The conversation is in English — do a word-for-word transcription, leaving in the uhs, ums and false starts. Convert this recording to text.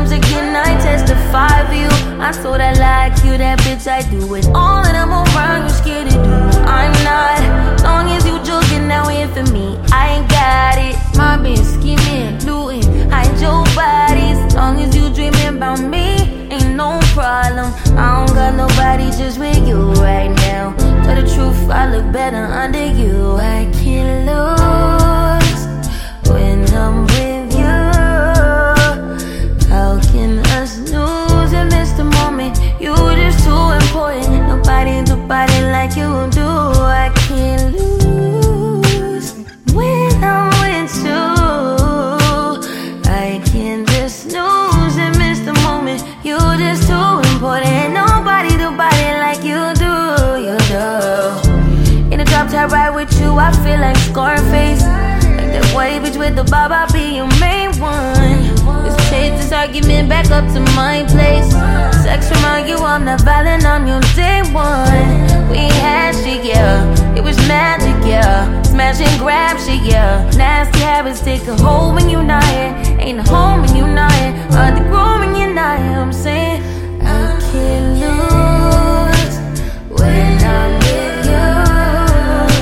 times again I testify for you. I told I like you, that bitch I do it. All of them around you scared to do. I'm not, long as you joking now in for me, I ain't got it. My bitch scheming, looting, hide your bodies. Long as you dreaming about me, ain't no problem. I don't got nobody just with you right now. Tell the truth, I look better under you. I can't lose when I'm with you. How can us lose and miss the moment? You just too important. Nobody do body like you do. I can't lose when I'm with you. I can't just lose and miss the moment. You just too important. Nobody do body like you do. You do. In a drop top ride with you, I feel like Scarface. Like that white bitch with the bob, I'll be your main one. Let's take this argument back up to my place. Sex remind you I'm not violent, I'm your day one. We had shit, yeah, it was magic, yeah. Smash and grab shit, yeah. Nasty habits take a hold when you're not here.